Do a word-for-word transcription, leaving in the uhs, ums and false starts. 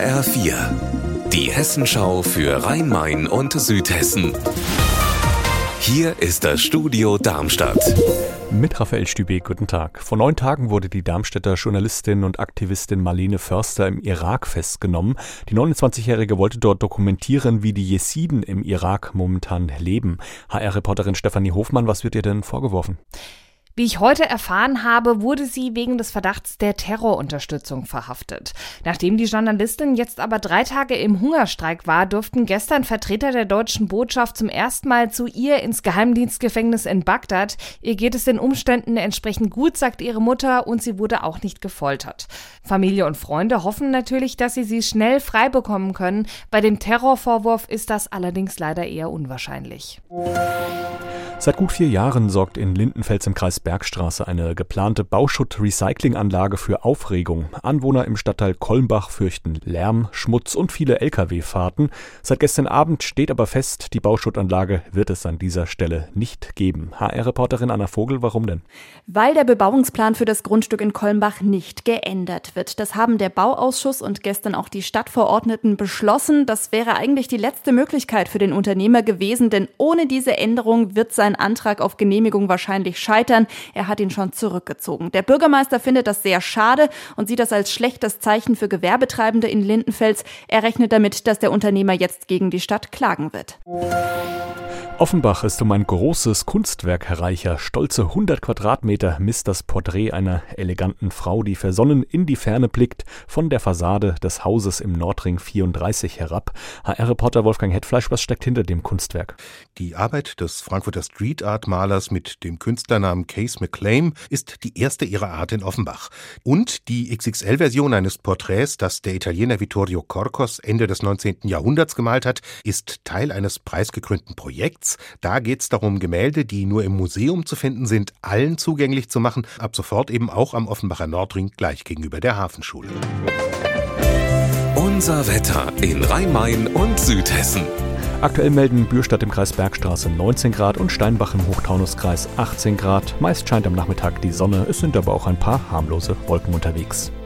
H R vier, die Hessenschau für Rhein-Main und Südhessen. Hier ist das Studio Darmstadt. Mit Raphael Stübeck, guten Tag. Vor neun Tagen wurde die Darmstädter Journalistin und Aktivistin Marlene Förster im Irak festgenommen. Die neunundzwanzigjährige wollte dort dokumentieren, wie die Jesiden im Irak momentan leben. H R-Reporterin Stefanie Hofmann, was wird ihr denn vorgeworfen? Wie ich heute erfahren habe, wurde sie wegen des Verdachts der Terrorunterstützung verhaftet. Nachdem die Journalistin jetzt aber drei Tage im Hungerstreik war, durften gestern Vertreter der deutschen Botschaft zum ersten Mal zu ihr ins Geheimdienstgefängnis in Bagdad. Ihr geht es den Umständen entsprechend gut, sagt ihre Mutter, und sie wurde auch nicht gefoltert. Familie und Freunde hoffen natürlich, dass sie sie schnell frei bekommen können. Bei dem Terrorvorwurf ist das allerdings leider eher unwahrscheinlich. Seit gut vier Jahren sorgt in Lindenfels im Kreis Bergstraße eine geplante Bauschutt-Recycling-Anlage für Aufregung. Anwohner im Stadtteil Kolmbach fürchten Lärm, Schmutz und viele L K W-Fahrten. Seit gestern Abend steht aber fest, die Bauschuttanlage wird es an dieser Stelle nicht geben. H R-Reporterin Anna Vogel, warum denn? Weil der Bebauungsplan für das Grundstück in Kolmbach nicht geändert wird. Das haben der Bauausschuss und gestern auch die Stadtverordneten beschlossen. Das wäre eigentlich die letzte Möglichkeit für den Unternehmer gewesen, denn ohne diese Änderung wird sein Antrag auf Genehmigung wahrscheinlich scheitern. Er hat ihn schon zurückgezogen. Der Bürgermeister findet das sehr schade und sieht das als schlechtes Zeichen für Gewerbetreibende in Lindenfels. Er rechnet damit, dass der Unternehmer jetzt gegen die Stadt klagen wird. Offenbach ist um ein großes Kunstwerk reicher. Stolze hundert Quadratmeter misst das Porträt einer eleganten Frau, die versonnen in die Ferne blickt, von der Fassade des Hauses im Nordring vierunddreißig herab. H R-Reporter Wolfgang Hetfleisch, was steckt hinter dem Kunstwerk? Die Arbeit des Frankfurter Street Art Malers mit dem Künstlernamen Case McClaim ist die erste ihrer Art in Offenbach. Und die X X L-Version eines Porträts, das der Italiener Vittorio Corcos Ende des neunzehnten Jahrhunderts gemalt hat, ist Teil eines preisgekrönten Projekts. Da geht es darum, Gemälde, die nur im Museum zu finden sind, allen zugänglich zu machen. Ab sofort eben auch am Offenbacher Nordring, gleich gegenüber der Hafenschule. Unser Wetter in Rhein-Main und Südhessen. Aktuell melden Bürstadt im Kreis Bergstraße neunzehn Grad und Steinbach im Hochtaunuskreis achtzehn Grad. Meist scheint am Nachmittag die Sonne, es sind aber auch ein paar harmlose Wolken unterwegs.